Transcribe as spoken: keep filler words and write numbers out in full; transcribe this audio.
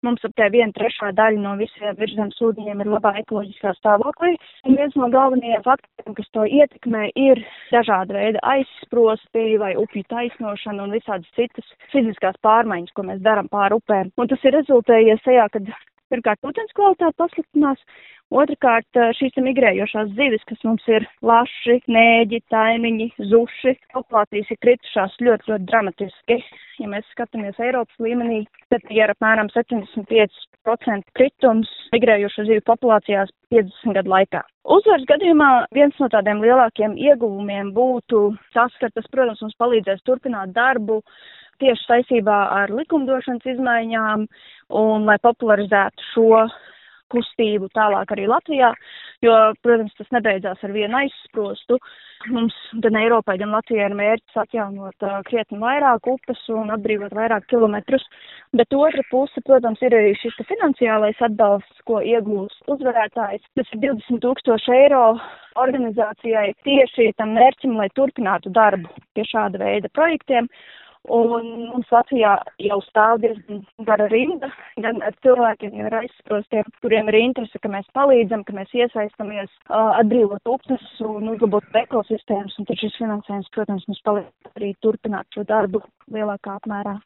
mums ap tie viena trešā daļa no visiem virszemes ūdeņiem ir labā ekoloģiskā stāvoklī. Un viens no galvenajiem faktoriem, kas to ietekmē, ir dažāda veida aizsprosti vai upju taisnošana un visādas citas fiziskās pārmaiņas, ko mēs darām pāri upēm. Un tas ir rezultējies tajā, kad pirmkārt ūdens kvalitāte pasliktinās, otrkārt šīs migrējošās zivis, kas mums ir laši, nēģi, taimiņi, zuši, populācijas ir kritušās ļoti, ļoti dramatiski. Ja mēs skatāmies Eiropas līmenī, tad ir apmēram septiņdesmit pieci procenti kritums migrējošo zivju populācijās piecdesmit gadu laikā. Uzvaras gadījumā viens no tādiem lielākiem ieguvumiem būtu tas, ka tas, protams, mums palīdzēs turpināt darbu tieši saistībā ar likumdošanas izmaiņām un lai popularizētu šo kustību tālāk arī Latvijā, jo, protams, tas nebeidzās ar vienu aizsprostu. Mums gan Eiropai, gan Latvijai ir mērķis atjaunot uh, krietni vairāk upes un atbrīvot vairāk kilometrus, bet otra puse, protams, ir arī šis finansiālais atbalsts, ko iegūst uzvarētājs. Tas ir divdesmit tūkstoši eiro organizācijai tieši tam mērķim, lai turpinātu darbu pie šāda veida projektiem. Un mums Latvijā jau stāv diezgan gara rinda, gan ar cilvēkiem, gan ar aizsprostiem, kuriem ir interese, ka mēs palīdzam, ka mēs iesaistamies uh, atbrīvot upes un uzlabot ekosistēmas, un tad šis finansējums, protams, mums palīdz arī turpināt šo darbu lielākā apmērā.